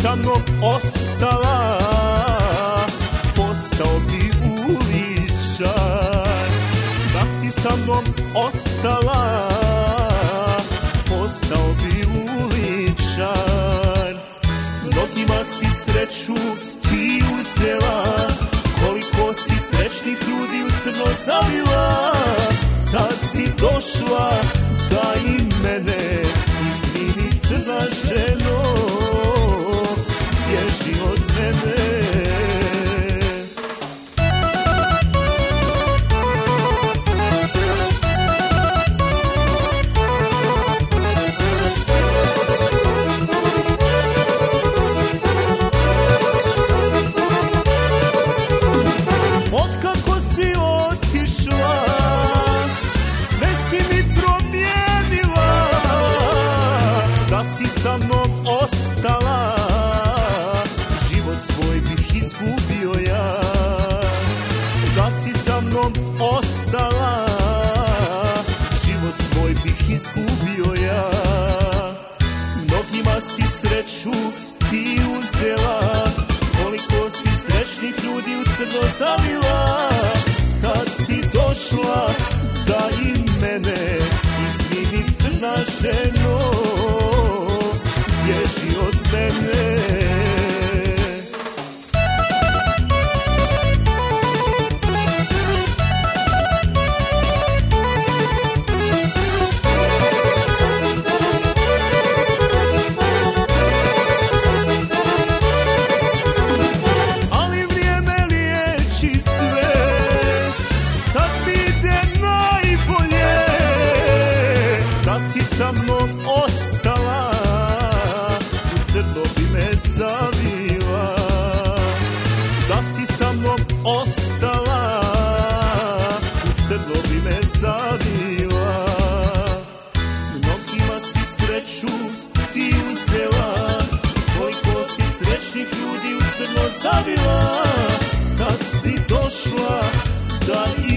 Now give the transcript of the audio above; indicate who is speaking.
Speaker 1: sa mnom ostala, postao bi uličar. Da si sa mnom ostala, postao bi uličar. Mnogima si sreću ti uzela, koliko si srećnih ljudi u crno zavila. Sad si došla da i mene izvini, crna ženo, bježi od mene. Otkako si otišla, sve si mi promijenila. Da si sa mnom ostala, život svoj bih izgubio ja. Da si sa mnom ostala, život svoj bih izgubio ja. Mnogima si sreću ti uzela, koliko si srećnih ljudi u crno zavila. Sad si došla da i mene izvini, crna ženo, bježi od mene. Sa mnom ostala, u crno bi me zavila. Da si sa mnom ostala, u crno bi me zavila. Mnogima si sreću ti uzela, koliko si srećnih ljudi u crno zavila. Sad si došla da i